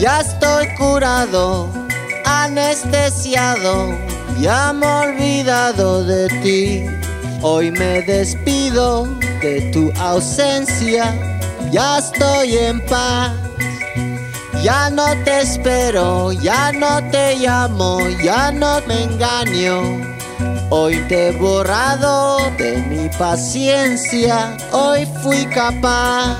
Ya estoy curado, anestesiado, ya me he olvidado de ti. Hoy me despido de tu ausencia, ya estoy en paz. Ya no te espero, ya no te llamo, ya no me engaño. Hoy te he borrado de mi paciencia, hoy fui capaz.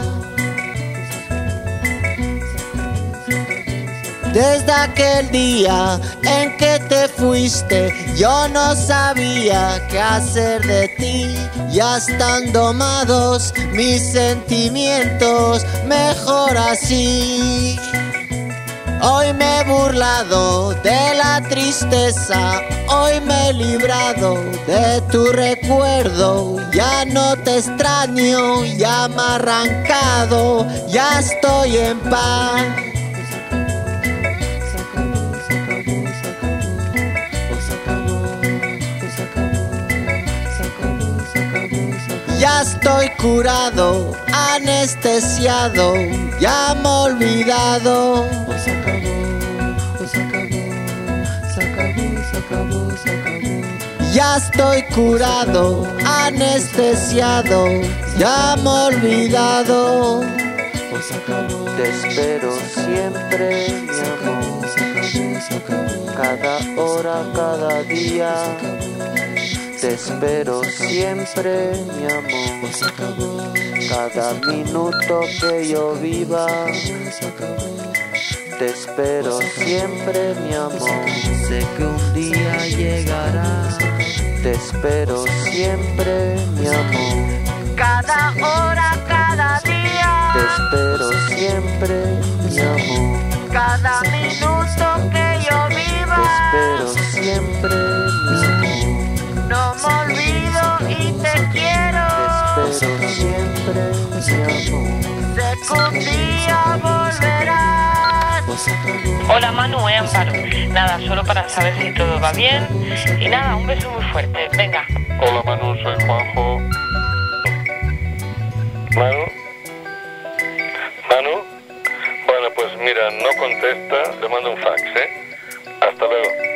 Desde aquel día en que te fuiste, yo no sabía qué hacer de ti. Ya están domados mis sentimientos, mejor así. Hoy me he burlado de la tristeza, hoy me he librado de tu recuerdo. Ya no te extraño, ya me he arrancado, ya estoy en paz. Ya estoy curado, anestesiado, ya me he olvidado. Ya estoy curado, anestesiado, ya me he olvidado. Te espero siempre, mi amor, cada hora, cada día. Te espero siempre, mi amor, cada minuto que yo viva. Te espero siempre, mi amor, sé que un día llegará. Te espero siempre, mi amor, Cada hora, cada día, te espero siempre, mi amor, cada minuto que yo te viva. espero siempre, mi amor, No me olvido y te quiero. te espero siempre, mi amor. Sé que un día volverás. Hola Manu, Amparo. Nada, solo para saber si todo va bien. Y nada, un beso muy fuerte. Venga. Hola Manu, soy Juanjo. Manu. Manu. Bueno, pues mira, no contesta, le mando un fax, ¿eh? Hasta luego.